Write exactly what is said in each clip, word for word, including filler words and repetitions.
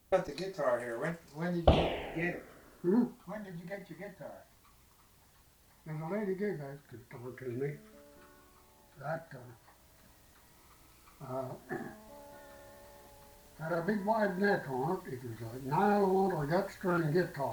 About the guitar here. When when did you get it? Hmm? When did you get your guitar? And the lady gave that guitar to me. That uh, uh, had a big wide neck on it. It was a nylon or gut string guitar.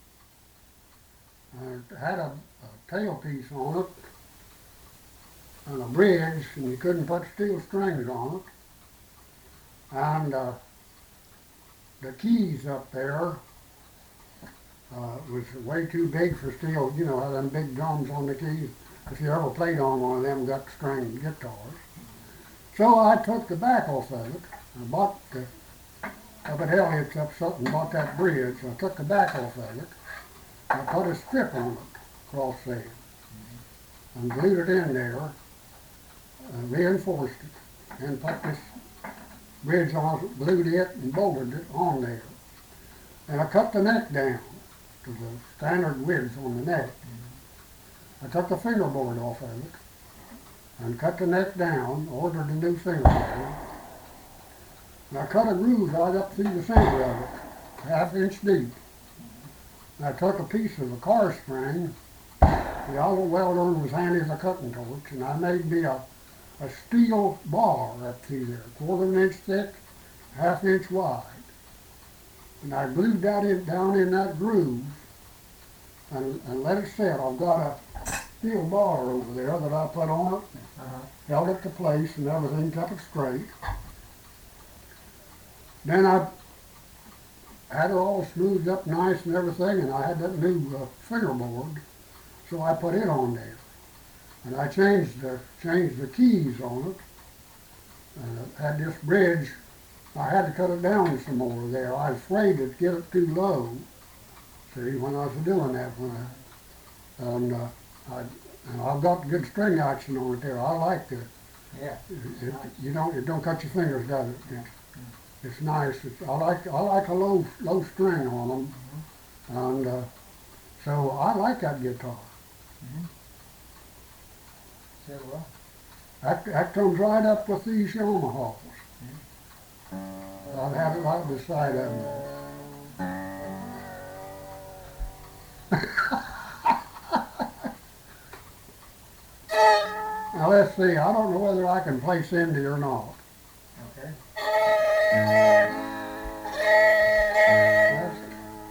And it had a, a tailpiece on it and a bridge, and you couldn't put steel strings on it. And uh, the keys up there uh, was way too big for steel. You know how them big drums on the keys. If you ever played on one of them gut string guitars. So I took the back off of it. I bought the, up at Elliott's up something, bought that bridge. I took the back off of it. I put a strip on it, cross there, and glued it in there, and reinforced it, and put this bridge on it, glued it, and bolted it on there. And I cut the neck down to the standard width on the neck. I took the fingerboard off of it and cut the neck down, ordered a new fingerboard, and I cut a groove right up through the center of it, half inch deep. And I took a piece of a car spring, the auto welder was handy as a cutting torch, and I made me a, a steel bar up through there, quarter of an inch thick, half inch wide. And I glued that in, down in that groove and, and let it sit. I've got a steel bar over there that I put on it, Uh-huh. held it to place and everything, kept it straight. Then I had it all smoothed up nice and everything, and I had that new uh, fingerboard, so I put it on there. And I changed the, changed the keys on it, and it had this bridge. I had to cut it down some more there. I was afraid to get it too low, see, when I was doing that. When I, and uh, I, and I've got good string action on it there. I like it. Yeah. It, it Nice. you don't, it don't cut your fingers, does it? It's, it's nice. It's, I like, I like a low, low string on them, Mm-hmm. and uh, so I like that guitar. Mm-hmm. Said well. That, that comes right up with these Yamahas. I've had it right beside of them. Now let's see, I don't know whether I can play Cindy or not. Okay. That's,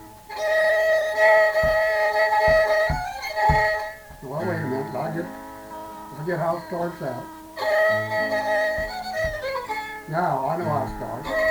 well, wait a minute, I get, I get how it starts out. Now, I know how it starts.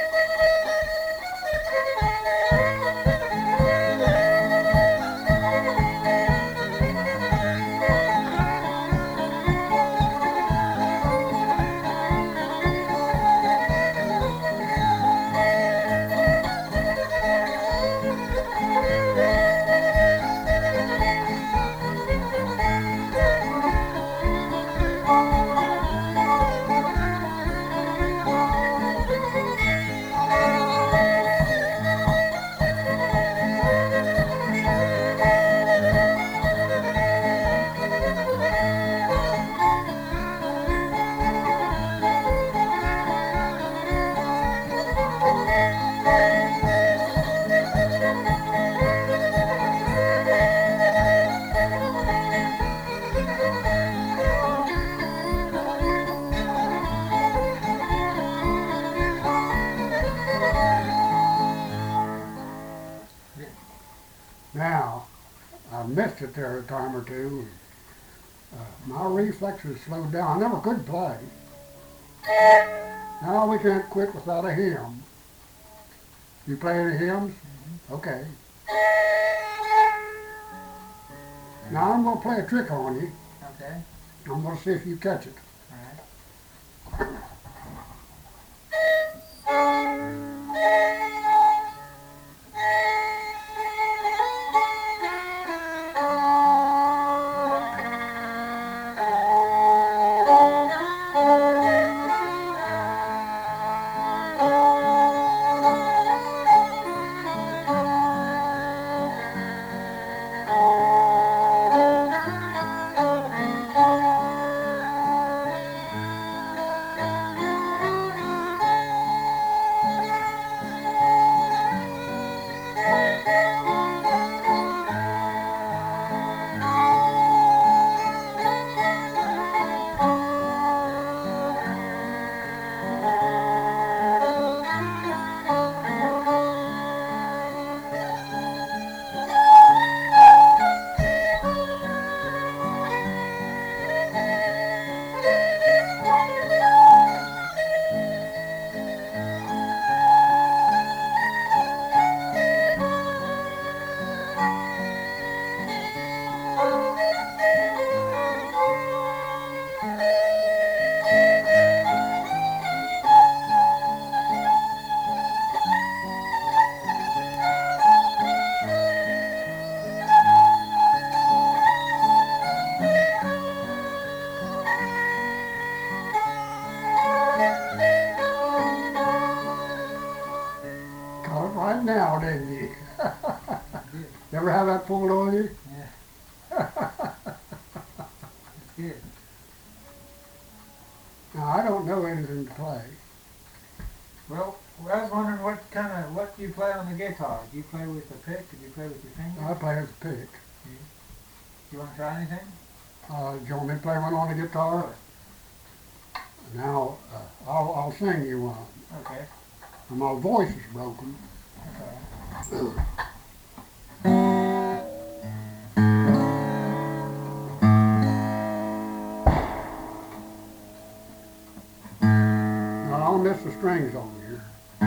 Yeah. Now, I've missed it there a time or two. Uh, my reflexes slowed down. I never could play. Now we can't quit without a hymn. You play any hymns? Mm-hmm. Okay. Now I'm going to play a trick on you. Okay. I'm going to see if you catch it. All right. Now, I don't know anything to play. Well, I was wondering what kind of, what do you play on the guitar? Do you play with a pick? Do you play with your fingers? I play with a pick. Do you want to try anything? Uh, do you want me to play one on the guitar? Now, uh, I'll, I'll sing you one. Okay. My voice is broken. Okay. Now, I'll miss the strings on here.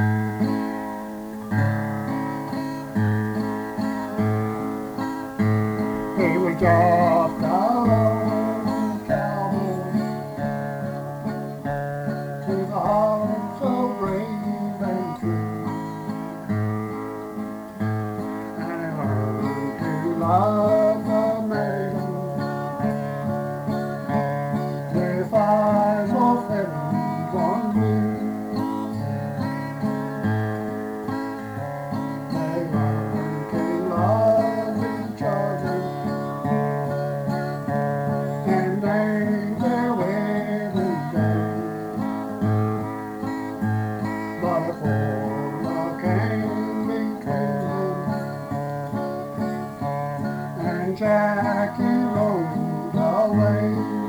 He was just a lone cowboy with a heart so brave and true, and he learned to love the maiden with eyes of heaven's on blue. They learned to love each other and name their wedding day. But before love came between them and Jackie rode away,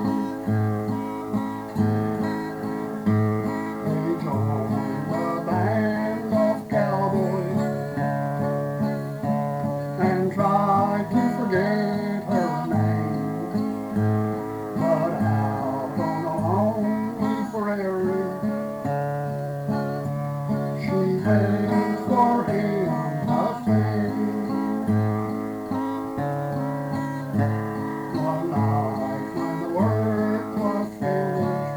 they joined the band of cowboys and tried to forget her name. But out on the lonely prairie, she waits for him the same. One night when the work was finished,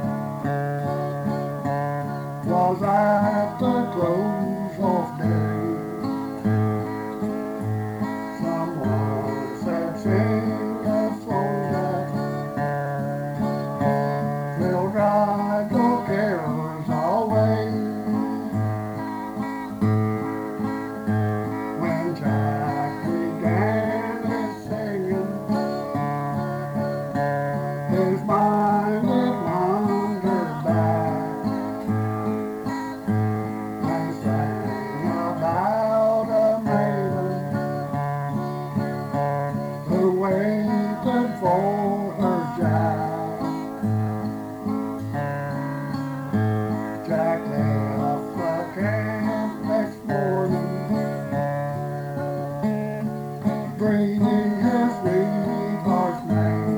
was at the close of day, someone said, sing a song that will drive your cares away. When Jack began his singing, his mind it wandered back and sang about a maiden who waited for her Jack. Jack left the camp next morning, bringing his sweetheart's name.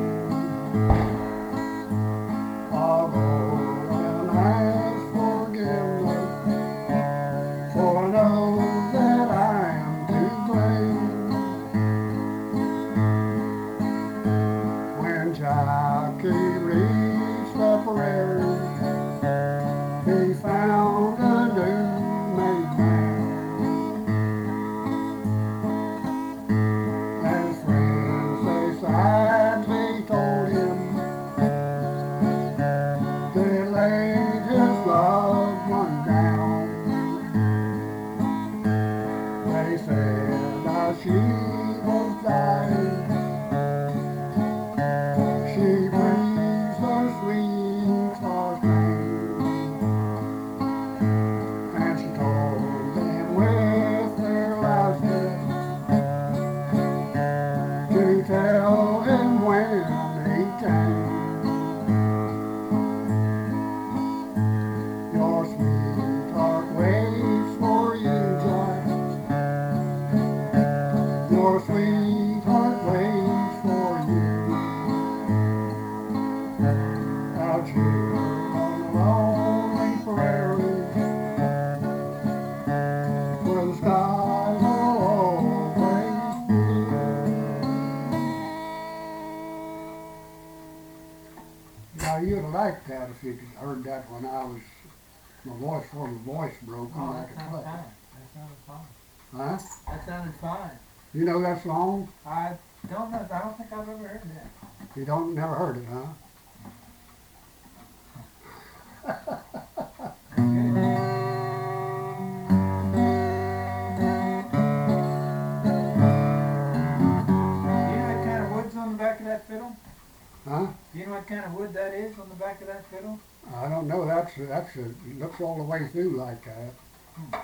I'll go and ask forgiveness, for I know that I am to blame. When Jackie reached the prairie, he found a new made man. And friends, they sadly told him they laid his loved one down. They said as she was dying, she breathed her sweetheart's name. And she told them with their last breath to tell him when he came. Your sweetheart waits for you, Jack. Your sweetheart waits for you. Out here on the lonely prairie, where the sky will always be. Now you'd have liked that if you'd heard that when I was, my voice was my voice broken, Oh, I that could sounded play. fine. That sounded fine. Huh? That sounded fine. You know that song? I don't know, I don't think I've ever heard that. You don't, never heard it, huh? Do you know what kind of wood's on the back of that fiddle? Huh? Do you know what kind of wood wood that is on the back of that fiddle? I don't know, that's, that's, a- it looks all the way through like that. Hmm.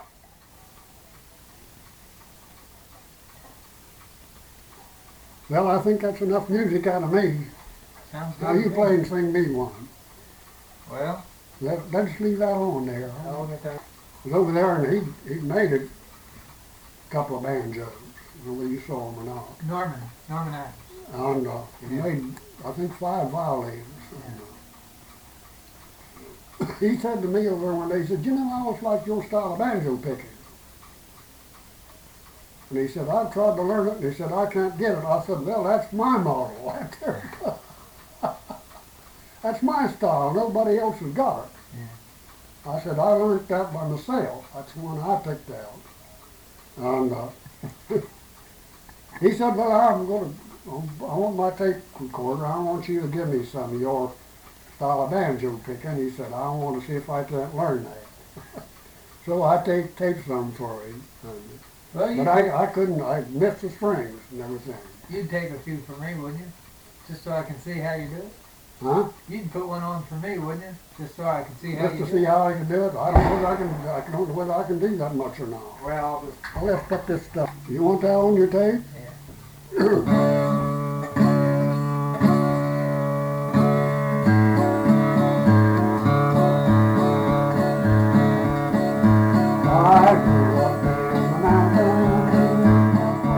Well, I think that's enough music out of me. Sounds good. Now to you me. play and sing me one. Well, Let, let's leave that on there. I'll get that. He was over there and he, he made a couple of banjos. I don't know whether you saw them or not. Norman, Norman Adams. And uh, he made, I think, five violins. And, uh, he said to me over there one day, he said, you know, I always like your style of banjo picking. And he said, I tried to learn it, and he said, I can't get it. I said, well, that's my model right there. That's my style. Nobody else has got it. Yeah. I said, I learned that by myself. That's the one I picked out. And uh, he said, well, I'm going to, I want my tape recorder. I want you to give me some of your style of banjo picking. He said, I want to see if I can't learn that. So I take, taped some for him. And, Well, you but I, I couldn't, I missed the strings and everything. you'd take a few for me, wouldn't you? Just so I can see how you do it. Huh? You'd put one on for me, wouldn't you? Just so I can see how Just you to do see it. how I can do it. I don't know whether I can, I don't know whether I can do that much or not. Well, I'll just, Well, let's put this stuff. You want that on your tape? yeah. I grew up in the mountains.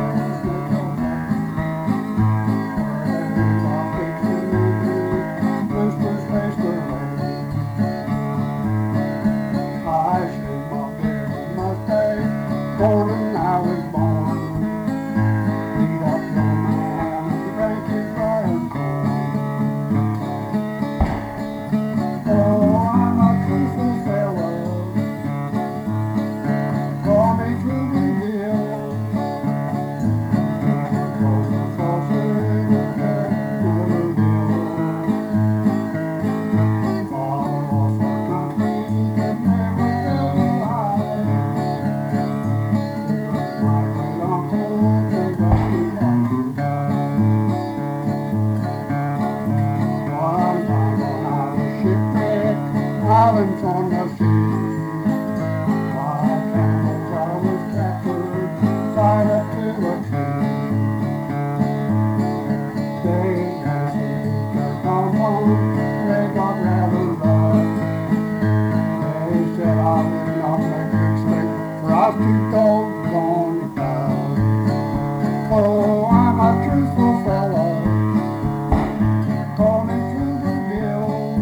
I shaved my beard and mustache, born and I was born. Beat up your man and drank his iron corn. Oh, I'm a truthful fellow. Call me through the hill. Golden saucer, never will. Father lost our country, but never will I. My great uncle gave up his life to die. One time when I was shipwrecked, islands on the sea. Five camels I was captured, tied up to a tree. They asked me to come home, they got rather rough. They said I better not make a mistake, for I was too doggone to die. Oh, I'm a truthful fellow, call me through the bill.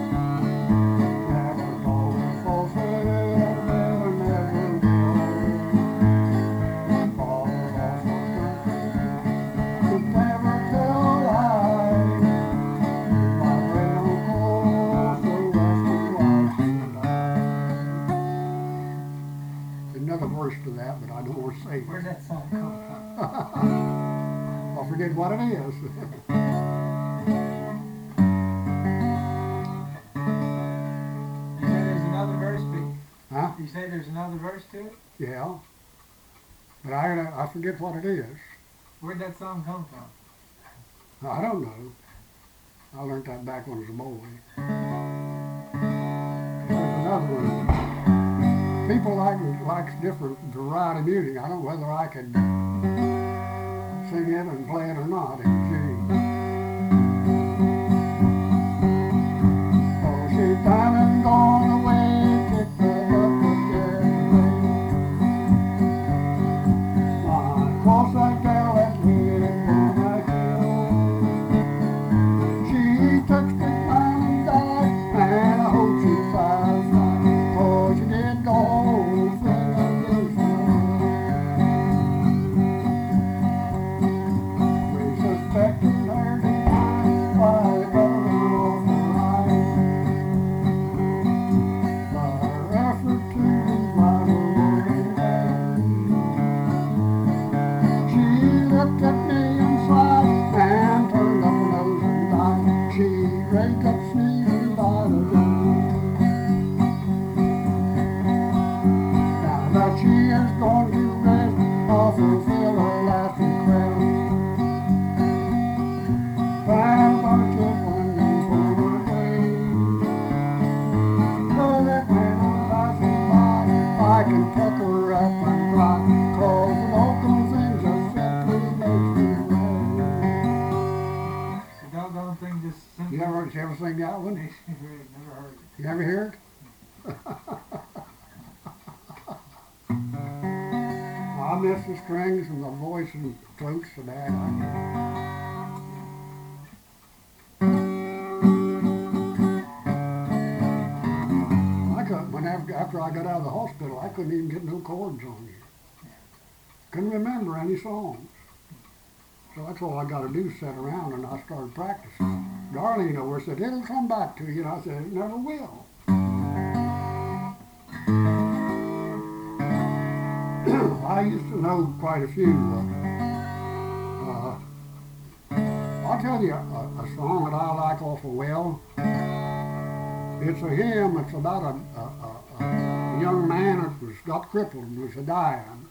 Never told a falsehood, never, never will. Father lost our country, could never tell a lie. My great uncle, so rusty was to die. There's another verse to that, but I don't want to say Where'd it. that song come from? I forget what it is. You say there's another verse, but Huh? you say there's another verse to it? Yeah. But I, I forget what it is. Where'd that song come from? I don't know. I learned that back when I was a boy. There's another one. People like likes different variety of music. I don't know whether I could sing it and play it or not in G. Oh, she's done and gone away, kicked the bucket yesterday. My cross that girl that lived on that hill. She touched me down and died, and I hope she finds mine. Oh, she did go home and feel this one. We suspected her design by the golden awful line. But her effort to revive her wounded hand. She looked at me inside and turned up her nose and died. She raked up sneezing by the room. Now that she is gone to rest, I'll fulfill her last request. Find a bunch of onions for her sing that one? Never heard it. You ever hear it? I miss the strings and the voice and throat so bad. I could, when after, after I got out of the hospital, I couldn't even get no chords on here. Couldn't remember any songs. So that's all I got to do, sit around, and I started practicing. Darlene over said, it'll come back to you, and I said, it never will. I used to know quite a few. Uh, uh, I'll tell you a, a song that I like awful well. It's a hymn. It's about a, a, a, a young man that was got crippled and was a dying.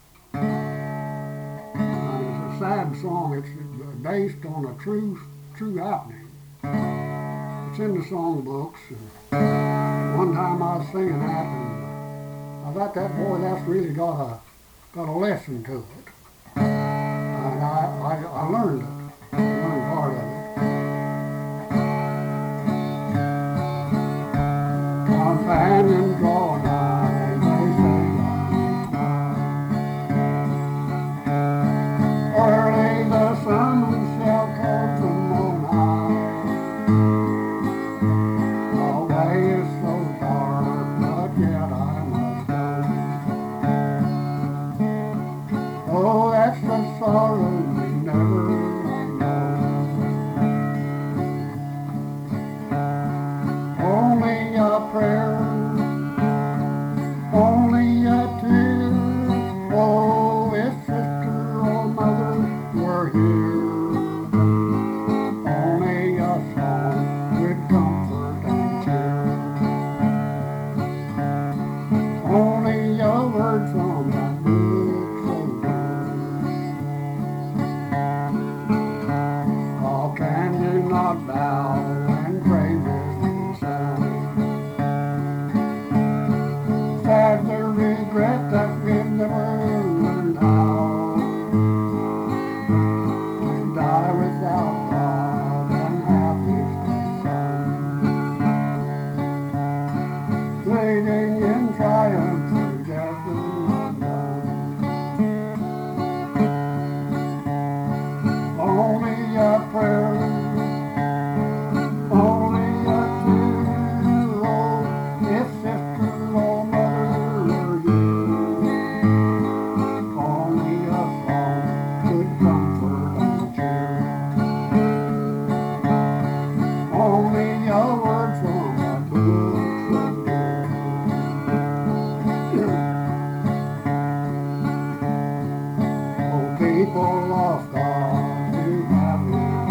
And it's a sad song. It's based on a true true happening. It's in the songbooks. And one time I was singing that, and I thought, that boy, that's really got a got a lesson to it. And I, I, I learned it. I learned part of it. Companion, draw nigh, they say, early the sun shall come from on high. The way is so dark, but yet I must go. Oh, that's the sorrow we never know. Only a prayer, only a tear. Oh, if sister or mother were here, only a song would comfort and cheer. Only a word from that book so good. Oh, can you not bow and praise His sound? Sad the regret that we've never learned how to die without God and have His Son, waiting in triumph through death and unknown. Only a prayer, only a tear. Oh, if sister or mother were here, only a song could comfort and cheer. Only a word from that book so good. Oh, people of God, who have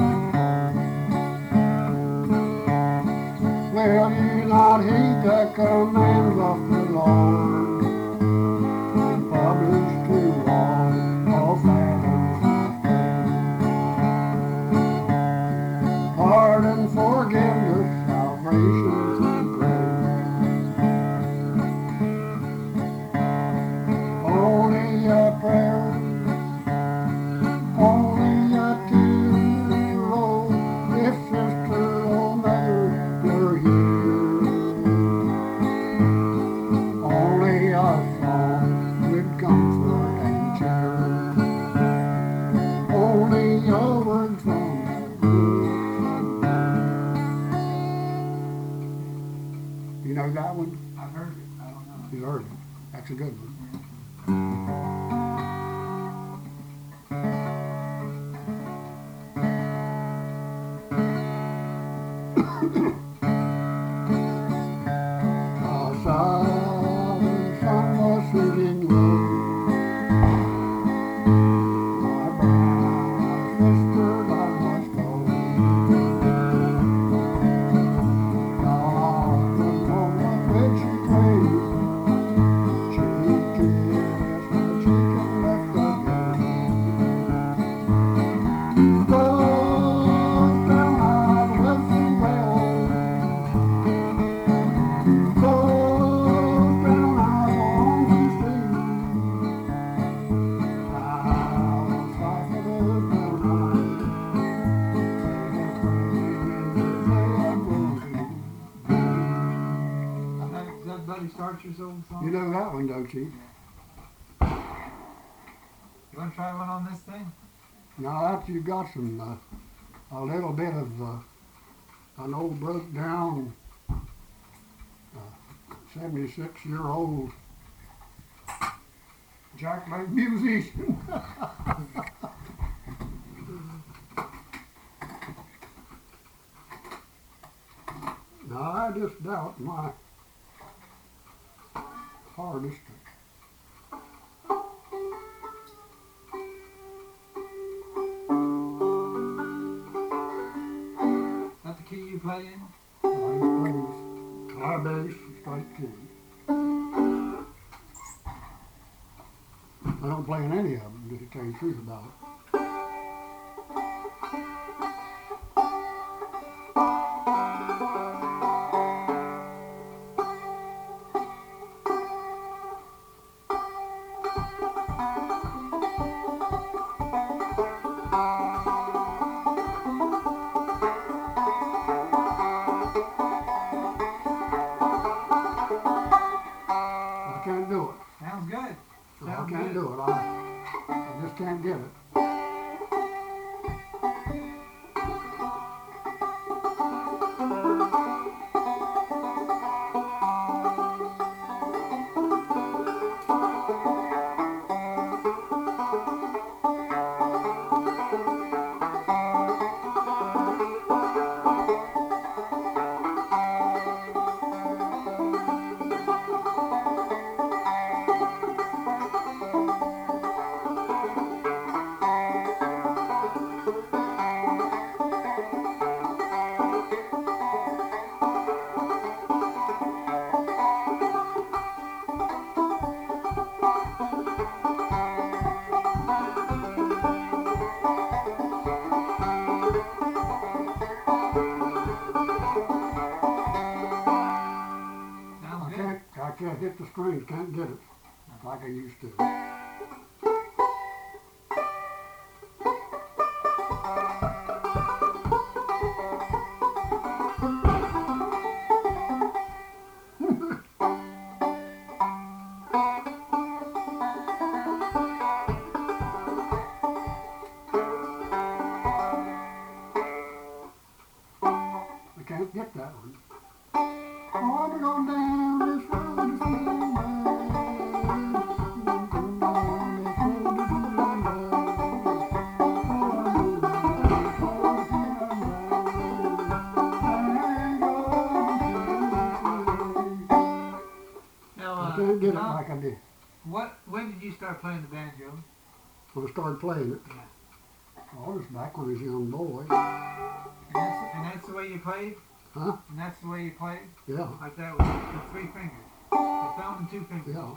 His will you not heed the commands of the Lord, and publish to all of Adam's pardon, forgiveness, salvation, and grace. Only a prayer, only a tear. Oh, if sister or mother were here, only a song would comfort and cheer. Only a word from that book. You know that one? I've heard it. I don't know. You heard it. That's a good one. The southern sun was sinking low. My brown sister, I must go. Down on the moment when she prayed, she kissed Buddy Starcher's old song? You know that one, don't you? You want to try one on this thing? Now after you got some, uh, a little bit of uh, an old broke down uh, seventy-six year old jackleg musician. Now I just doubt my hardest. Is that the key you play in? I just plays high bass and straight key. I don't play in any of them, to tell you the truth about it. I can't do it. Sounds good. I Sounds can't good. do it. I, I just can't get it. Sounds I good. can't, I can't hit the strings, can't get it like I used to. I can't get that one. I want to go down this road to Now, I uh, can't get it John, like I did what, when did you start playing the banjo? when I started playing it. Yeah. Oh, it was back when I was a young boy. And that's, and that's the way you played? Huh? And that's the way you played? Yeah, Like that with, with three fingers? The thumb and two fingers? yeah.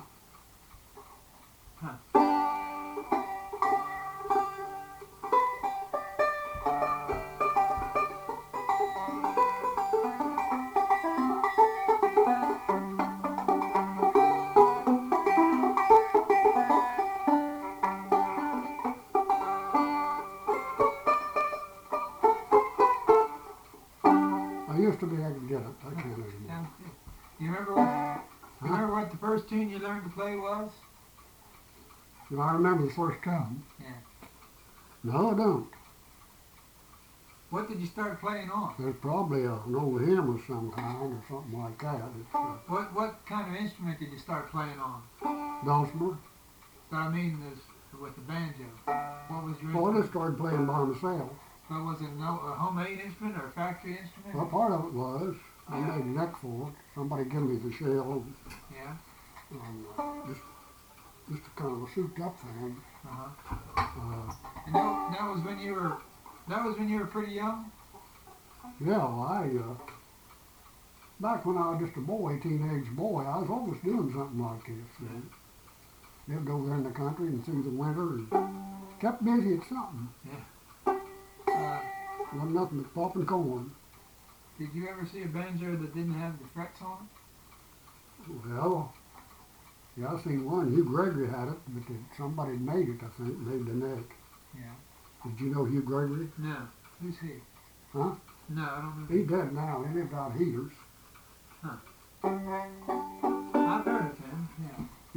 I used to be able to get it. I can't anymore. Sounds good. You remember what, you remember what the first tune you learned to play was? Do I remember the first time? Yeah. No, I don't. What did you start playing on? There's probably a, an old hymn of some kind or something like that. It's uh, What what kind of instrument did you start playing on? Dulcimer. But I mean, this with the banjo. What was your Well, I instrument? just started playing by myself. But was it no, a homemade instrument or a factory instrument? Well, part of it was I made a neck for it. Somebody gave me the shell Yeah. and uh, just just a kind of a souped up thing. Uh-huh. Uh, And that, that was when you were that was when you were pretty young? yeah, well, I uh, back when I was just a boy, teenage boy, I was always doing something like this. And lived over there in the country and through the winter and kept busy at something. Uh, Wasn't nothing but popping corn. did you ever see a banjo that didn't have the frets on it? Well, yeah, I seen one. Hugh Gregory had it, but it, somebody made it, I think, made the neck. Yeah. Did you know Hugh Gregory? No. Who's he? Huh? No, I don't know. He's dead now. He lived out Heaters. Huh.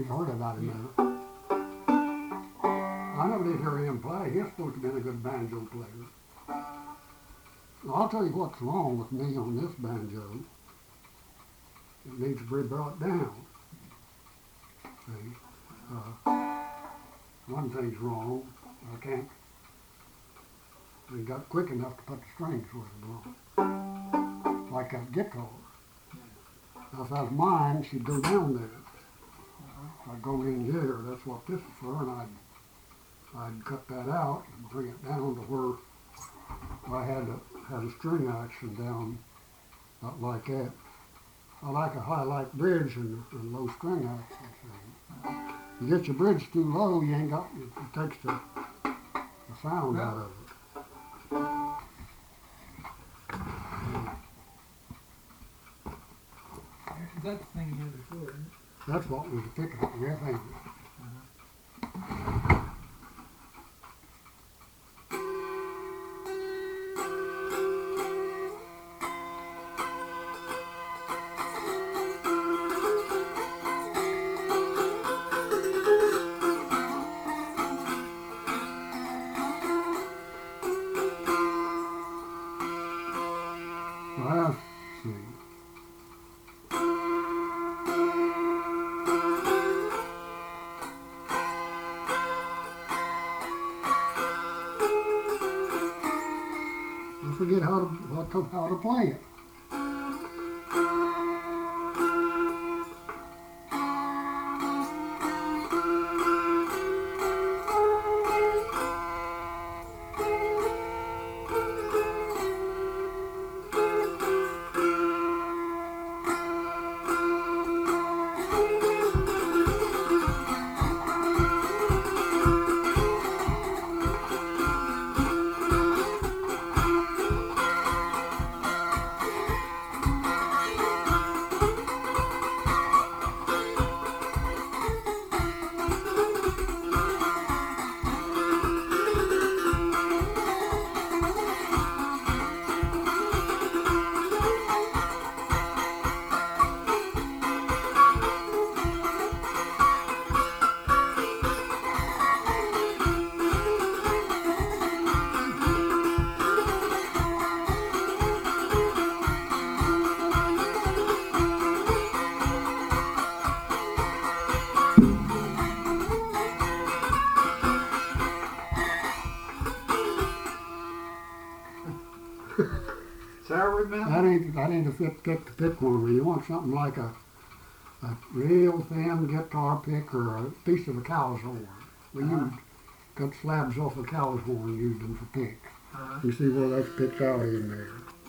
You've heard about him now. I never did hear him play. He's supposed to be a good banjo player. Now, I'll tell you what's wrong with me on this banjo. It needs to be brought down. See? Uh, one thing's wrong. I can't. I got quick enough to put the strings where they belong. Like that guitar. Now, if that was mine, she'd go down there. I'd go in here. That's what this is for, and I'd I'd cut that out and bring it down to where I had to have a string action down, not like that. I like a high-like bridge and, and low string action. You get your bridge too low, you ain't got, it, it takes the, the sound out of it. That's the thing you had before, isn't it? That's what was the pickup, yeah, thank you. Let's see. I forget how to, what to how to play it. Sour milk? That ain't, that ain't a fit pick to pick one. You want something like a, a real thin guitar pick or a piece of a cow's horn. We Uh-huh. used, cut slabs off a cow's horn and used them for picks. Uh-huh. You see where that's picked out in there.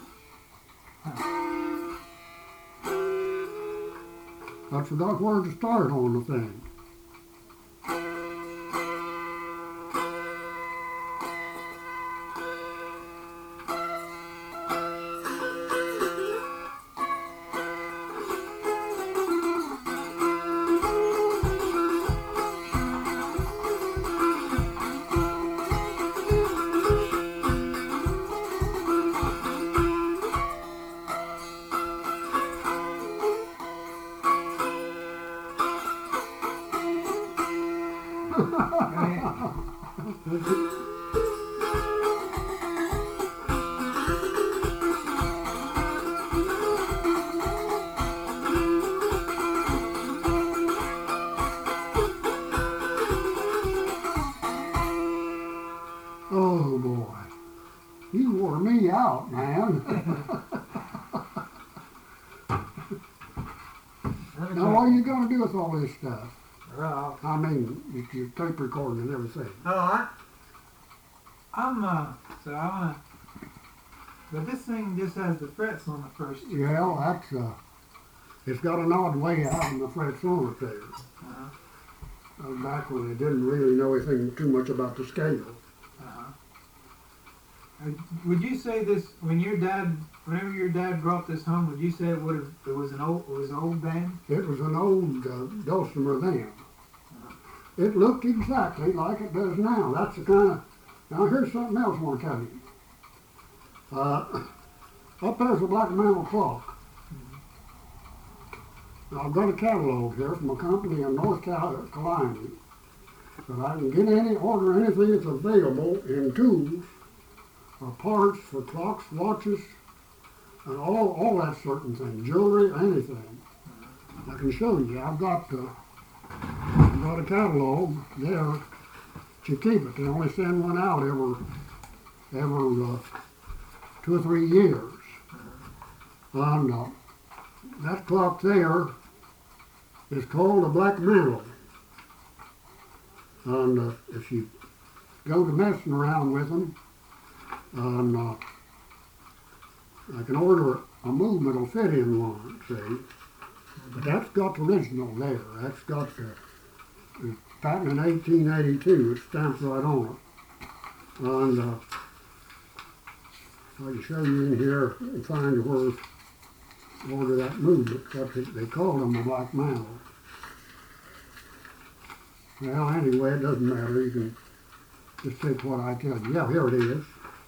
I forgot where to start on the thing. Oh boy, you wore me out, man. Now what are you gonna do with all this stuff? Well, I mean, with your tape recording and everything. no, I, I'm, uh, so I wanna, but this thing just has the frets on the first two. Yeah, that's, uh, it's got an odd way out in the frets on it there. Uh-huh. Uh, back when they didn't really know anything too much about the scale. Uh-huh. Uh, would you say this, when your dad, whenever your dad brought this home, would you say it would have, it was an old, it was an old band? It was an old uh, Dulcimer then. It looked exactly like it does now. That's the kind of, now here's something else I want to tell you. Uh, up there's a Black Mantle clock. I've got a catalog here from a company in North Carolina that I can get any, order anything that's available in tools or parts for clocks, watches, and all, all that certain thing, jewelry, anything. I can show you. I've got, uh, I've got a catalog there to keep it. They only send one out every, every uh, two or three years. And uh, that clock there is called a Black Mantle. And uh, if you go to messing around with them, and uh, I can order a movement will fit in one, see. But that's got the original there. That's got the, the patent in eighteen eighty-two. It's stamped right on it. And uh, I can show you in here and find where order that movement. That's it. They call them a Black Mantle. Well, anyway, it doesn't matter. You can just take what I tell you. Yeah, here it is.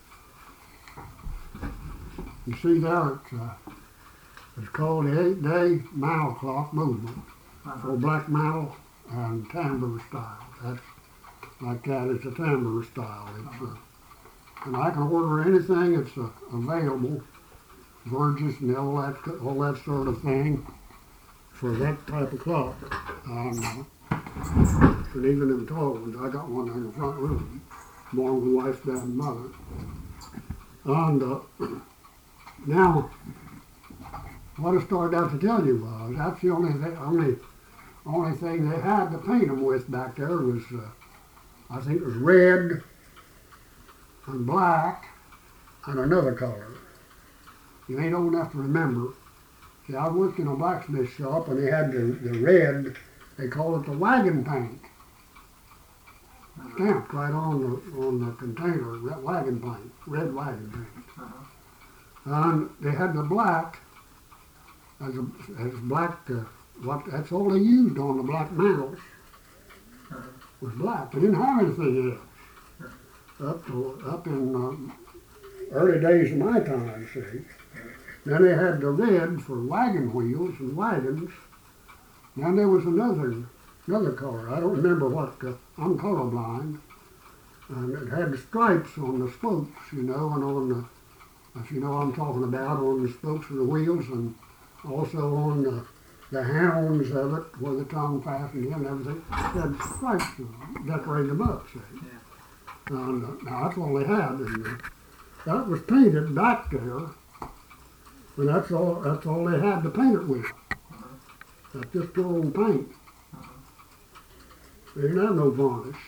You see there, it's, uh, it's called the eight-day mantle clock movement Uh-huh. for Black Mantle and tambour style. That's like that. It's a tambour style. It's, uh, and I can order anything that's uh, available, Burgess and all that, all that sort of thing, for that type of clock. Um, and even them tall ones, I got one in the front room, belonged to wife's dad and mother. And uh, now, what I started out to tell you was, that's the only thing, only, only thing they had to paint them with back there was, uh, I think it was red and black and another color. You ain't old enough to remember. See, I worked in a blacksmith shop and they had the, the red, they call it the wagon paint. Stamped right on the on the container, red wagon paint, red wagon paint. Uh-huh. And they had the black as a, as black. Uh, what that's all they used on the Black Mantles Uh-huh. was black. They didn't have anything else. Up to, up in um, early days of my time, see. Then they had the red for wagon wheels and wagons. Then there was another another color. I don't remember what. Uh, I'm colorblind, and it had the stripes on the spokes, you know, and on the, if you know what I'm talking about, on the spokes of the wheels, and also on the the hounds of it, where the tongue fastened in and everything. It had stripes to decorate them up, see. Yeah. And uh, now that's all they had, and uh, that was painted back there. And that's all. That's all they had to paint it with. Uh-huh. That's just pure old paint. Uh-huh. They didn't have no varnish.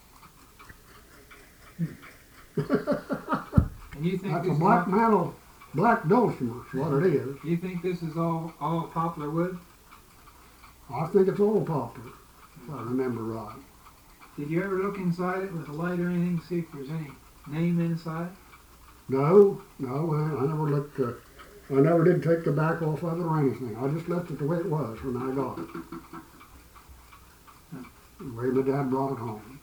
And you think That's this a Black is, Mantle, black dulcimer. Is what it is. you think this is all all poplar wood? I think it's all poplar, if I remember right. Did you ever look inside it with a light or anything to see if there's any name inside? No, no, I, I never looked. Uh, I never did take the back off of it or anything. I just left it the way it was when I got it. The way my dad brought it home.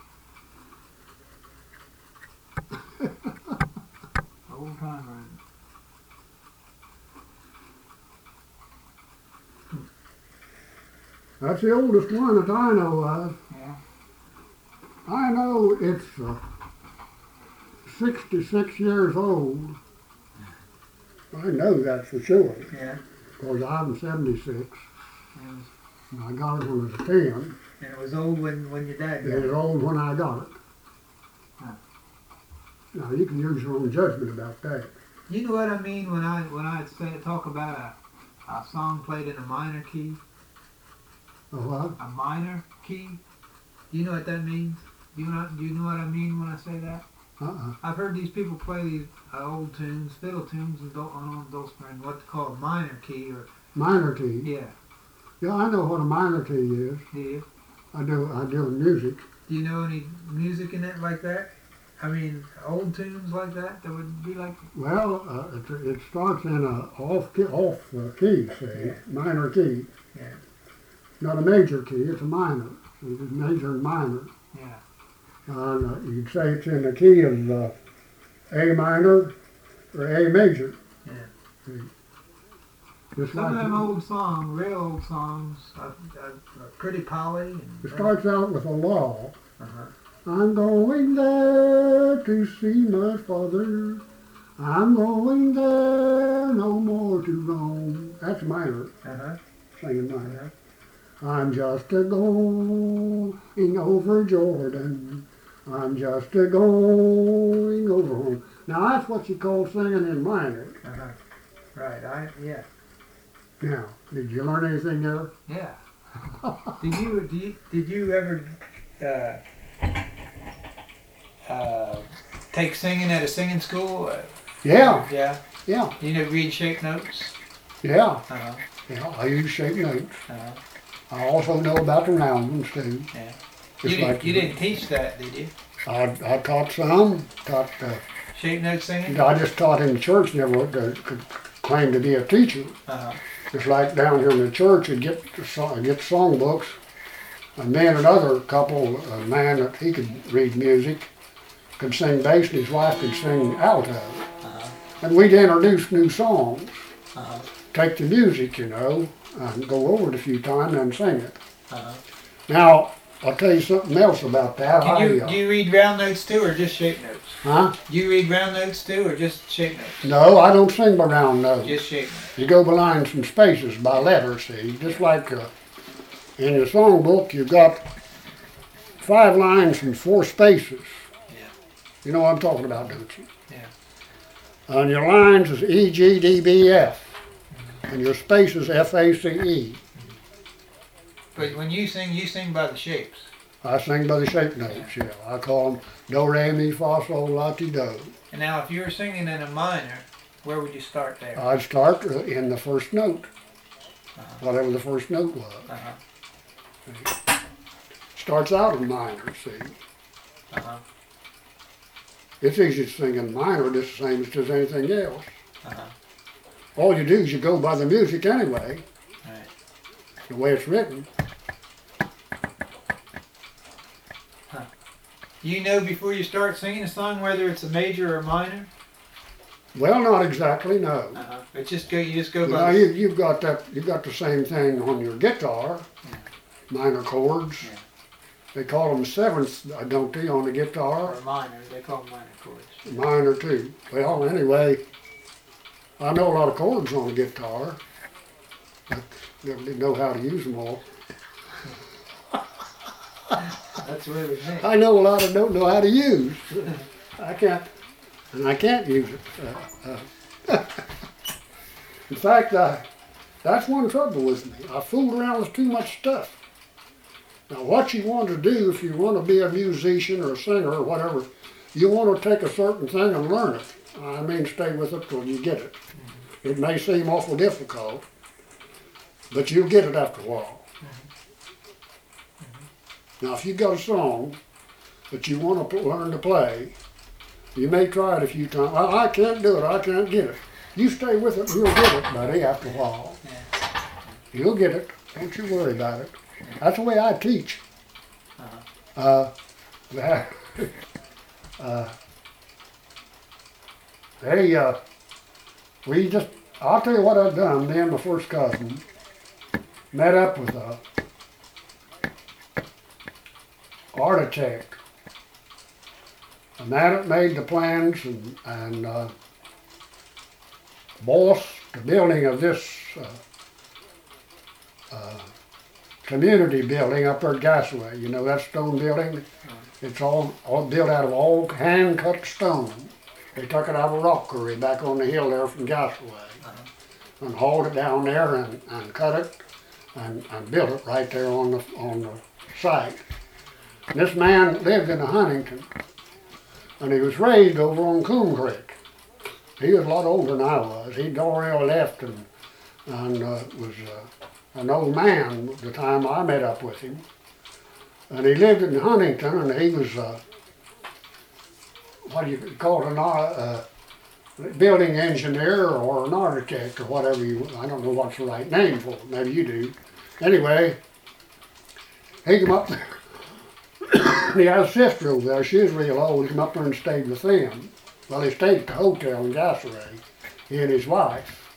Old time, right? That's the oldest one that I know of. Yeah. I know it's uh, sixty-six years old. I know that for sure, Yeah. because I'm seventy-six, And, and I got it when I was ten, and it was old when, when your dad and got it was it. old when I got it. Huh. Now, you can use your own judgment about that. You know what I mean when I when I say talk about a, a song played in a minor key? Oh, what? A minor key? Do you know what that means? Do you know, do you know what I mean when I say that? Uh-uh. I've heard these people play these uh, old tunes, fiddle tunes, and dul- on dulcimer in what they call a minor key, or Minor key. yeah. Yeah, I know what a minor key is. Do you? I do, I do in music. Do you know any music in it like that? I mean, old tunes like that that would be like. Well, uh, it, it starts in a off key, off uh, key, say, Yeah. minor key. Yeah. Not a major key, it's a minor. It's major and minor. Yeah. And uh, you'd say it's in the key of uh, A minor or A major. Yeah. See. Just Some of like them it, old songs, real old songs, uh, uh, Pretty Polly. And, it starts out with a law. Uh-huh. I'm going there to see my father. I'm going there no more to roam. That's minor, Uh-huh. singing minor. I'm just a going over Jordan. I'm just a going over home. Now that's what you call singing in minor. Uh-huh. Right. I yeah. Now, did you learn anything there? Yeah. did you did you, did you ever uh, uh, take singing at a singing school? Uh, Yeah, yeah. yeah, You know, read shape notes. yeah. Uh-huh. Yeah, I use shape notes. Uh-huh. I also know about the round ones too. Yeah. Just You didn't, like you didn't teach that, did you? I, I taught some, taught, uh, Shape note singing? I just taught in the church, never uh, could claim to be a teacher. Uh-huh. Just like down here in the church, you'd get, the song, get songbooks, and me and another couple, a man that he could read music, could sing bass, and his wife could sing alto. Uh-huh. And we'd introduce new songs, Uh-huh. take the music, you know, and go over it a few times and sing it. Uh-huh. Now, I'll tell you something else about that. Can you, I, uh, do you read round notes too, or just shape notes? huh? Do you read round notes too, or just shape notes? No, I don't sing by round notes. Just shape notes. You go by lines and spaces by letter, see? Just like uh, in your songbook, you've got five lines and four spaces. Yeah. You know what I'm talking about, don't you? Yeah. And your lines is E, G, D, B, F. And your spaces F, A, C, E. But when you sing, you sing by the shapes. I sing by the shape notes, yeah. I call them do, re, mi, fa, sol, la, ti, do. And now, if you were singing in a minor, where would you start there? I'd start uh, in the first note, Uh-huh. whatever the first note was. Uh-huh. Starts out in minor, see? Uh-huh. It's easy to sing in minor, just the same as does anything else. Uh-huh. All you do is you go by the music anyway, Right. the way it's written. You know before you start singing a song whether it's a major or minor? Well, not exactly, no. Uh-huh. But just go, you just go Now by you, the... you've got that. You've got the same thing on your guitar. Yeah. Minor chords. Yeah. They call them sevenths, uh, don't they, on the guitar? Or minor, they call them minor chords. Minor too. Well, anyway, I know a lot of chords on the guitar. I never did know how to use them all. That's really neat. I know a lot I don't know how to use. I can't, and I can't use it. Uh, uh. In fact, I, that's one trouble with me. I fooled around with too much stuff. Now, what you want to do if you want to be a musician or a singer or whatever, you want to take a certain thing and learn it. I mean, stay with it till you get it. It may seem awful difficult, but you'll get it after a while. Now, if you've got a song that you want to learn to play, you may try it a few times. I, I can't do it. I can't get it. You stay with it and you'll get it, buddy, after a while. Yeah. You'll get it. Don't you worry about it. That's the way I teach. Uh-huh. Uh, that, uh, they, uh, we just, I'll tell you what I've done. Me and my first cousin met up with a architect, a man that made the plans and, and uh, bossed the building of this uh, uh, community building up there at Gasaway. You know that stone building? It's all, all built out of all hand-cut stone. They took it out of rock quarry back on the hill there from Gasaway Uh-huh. and hauled it down there and, and cut it and, and built it right there on the, on the site. And this man lived in Huntington, and he was raised over on Coon Creek. He was a lot older than I was. He'd already left and, and uh, was uh, an old man the time I met up with him. And he lived in Huntington, and he was, uh, what do you call it, an uh, building engineer or an architect or whatever you, I don't know what's the right name for it, maybe you do. Anyway, he came up there. He had a sister over there. She was real old. He came up there and stayed with them. Well, he stayed at the hotel in Gasaway, he and his wife.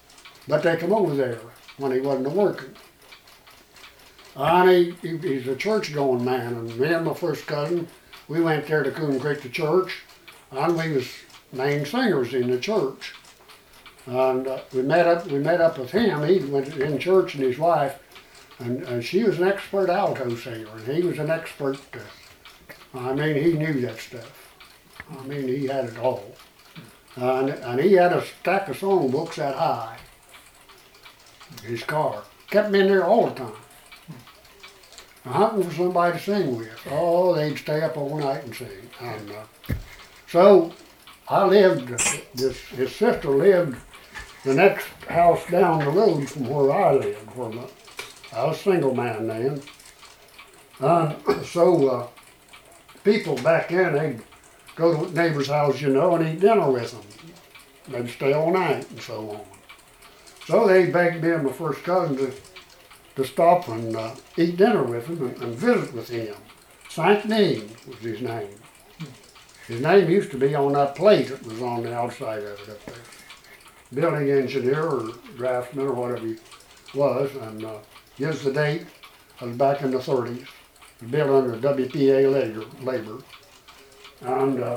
but they come over there when he wasn't working. And he, he, he's a church-going man, and me and my first cousin, we went there to Coon Creek to church, and we was main singers in the church. And uh, we met up. We met up with him. He went in church, and his wife, and, and she was an expert alto singer, and he was an expert. Uh, I mean, he knew that stuff. I mean, he had it all. And, and he had a stack of songbooks that high. His car kept me in there all the time. Hunting for somebody to sing with. Oh, they'd stay up all night and sing. And uh, so I lived, this, his sister lived the next house down the road from where I lived. Where my, I was a single man then. Uh, so uh, people back then, they'd go to neighbors' houses, you know, and eat dinner with them. They'd stay all night and so on. So they begged me and my first cousin to to stop and uh, eat dinner with him and, and visit with him. Saint Dean was his name. His name used to be on that plate that was on the outside of it up there. Building engineer or draftsman or whatever he was, and uh, gives the date. I was back in the thirties. It was built under W P A labor. labor. And uh,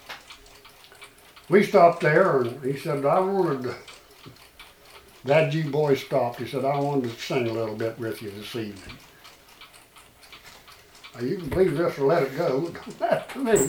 we stopped there, and he said, I wanted to, Dad, you boys stopped. He said, I wanted to sing a little bit with you this evening. Now, you can believe this or let it go. That to me.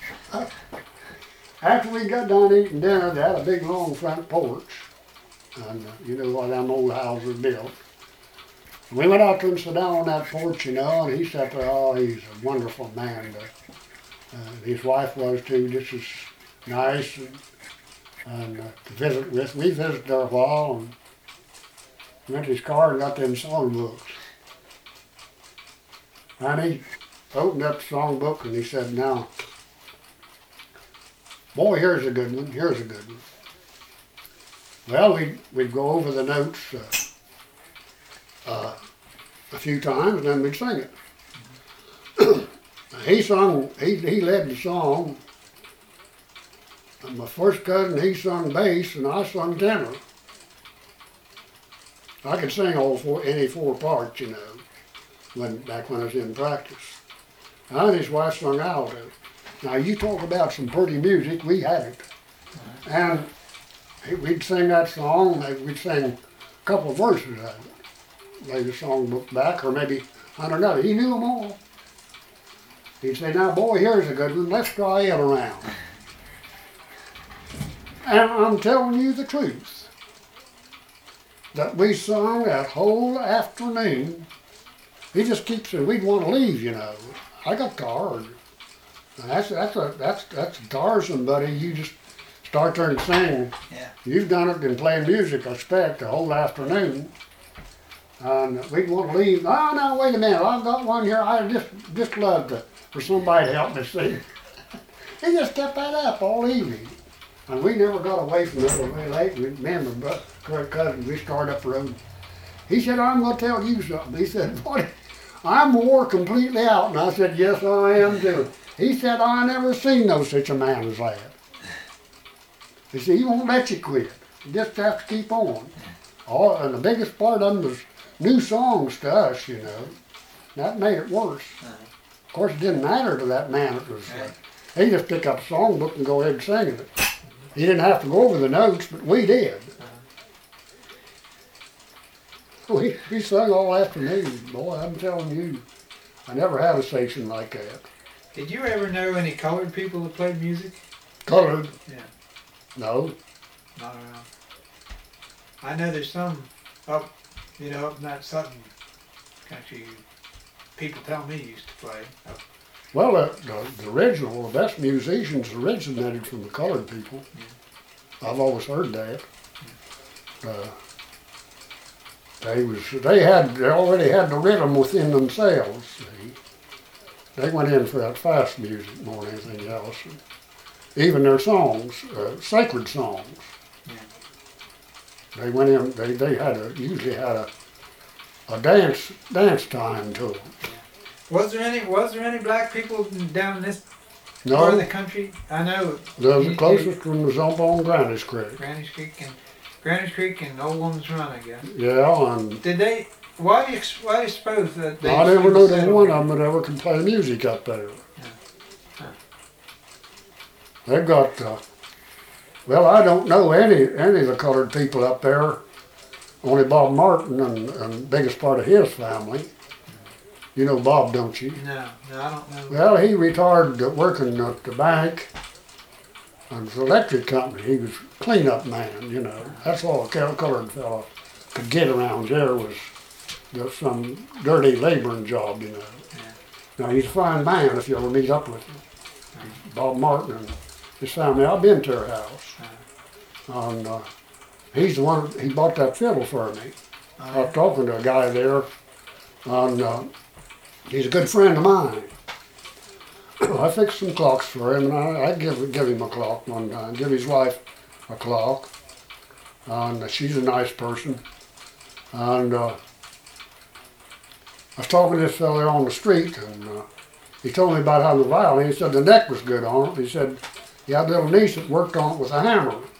After we got done eating dinner, they had a big long front porch. And uh, you know why them old houses are built. And we went out there and sat down on that porch, you know, and he sat there, oh, he's a wonderful man. Uh, his wife was too, just as nice and, and uh, to visit with. We visited there a while and went to his car and got them songbooks. And he opened up the songbook and he said, now, boy, here's a good one, here's a good one. Well, we'd, we'd go over the notes uh, uh, a few times and then we'd sing it. He sung, he, he led the song. And my first cousin, he sung bass and I sung tenor. I could sing all four, any four parts, you know, when, back when I was in practice. And his wife sung alto. Now you talk about some pretty music, we had it. And we'd sing that song, we'd sing a couple of verses of it. Lay the songbook back, or maybe, I don't know, he knew them all. He'd say, now boy, here's a good one, let's try it around. And I'm telling you the truth, that we sung that whole afternoon. He just keeps saying, we'd want to leave, you know. I got tired. And that's, that's, a, that's, that's Tarzan, buddy. You just start there and sing. Yeah. You've done it in playing music, I expect, the whole afternoon. And we'd want to leave. Oh, no, wait a minute. I've got one here. I just, just love to, for somebody to help me sing. He just kept that up all evening. And we never got away from it until way late. We remember, but cousin, we started up the road. He said, I'm going to tell you something. He said, boy, I'm wore completely out. And I said, yes, I am too. He said, I never seen no such a man as that. He said, he won't let you quit. You just have to keep on. Oh, and the biggest part of them was new songs to us, you know. That made it worse. Of course, it didn't matter to that man. It was, uh, he just pick up a songbook and go ahead and sing it. He didn't have to go over the notes, but we did. We, we sung all afternoon. Boy, I'm telling you, I never had a station like that. Did you ever know any colored people that played music? Colored? Yeah. No. Not around. I know there's some up, you know, up in that Sutton country, people tell me used to play. Up. Well, uh, the, the original, the best musicians originated from the colored people. Yeah. I've always heard that. Yeah. Uh, they was they had they already had the rhythm within themselves. See? They went in for that fast music more than anything else. And even their songs, uh, sacred songs. Yeah. They went in. They they had a usually had a a dance dance time to them. Was there any Was there any black people down in this no. part of the country? I know. The, the closest one was up on Granny's Creek. Granny's Creek, and Granite Creek and Old Woman's Run, I guess. Yeah, and Did they? Why do you why do you suppose that they? I never knew there settled one there? of them that ever could play music up there. Huh. They've got, uh, well, I don't know any any of the colored people up there. Only Bob Martin and, and biggest part of his family. You know Bob, don't you? No, no, I don't know. Well, he retired uh, working at the bank and the electric company. He was cleanup man, you know. That's all a colored fella could get around here was just some dirty laboring job, you know. Yeah. Now, he's a fine man if you ever meet up with him. Bob Martin and his family. I've been to their house. And uh, he's the one, he bought that fiddle for me. Oh, I was talking to a guy there, and uh, he's a good friend of mine. I fixed some clocks for him, and I, I give give him a clock one time, give his wife a clock, and she's a nice person. And uh, I was talking to this fellow there on the street, and uh, he told me about how the violin, he said the neck was good on it. He said he had a little niece that worked on it with a hammer.